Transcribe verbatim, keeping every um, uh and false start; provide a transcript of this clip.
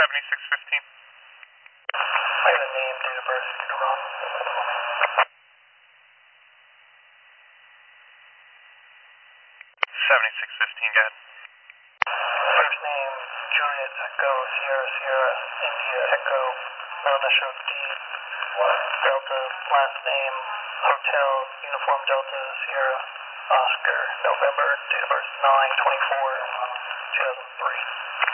seventy-six fifteen. I have a name, date of birth, Ron. seventy-six fifteen, go ahead. First name, Juliet Echo, Sierra Sierra, India Echo, middle initial D, Delta, last name, Hotel, Uniform Delta, Sierra, Oscar, November, date of birth nine twenty-four two thousand three.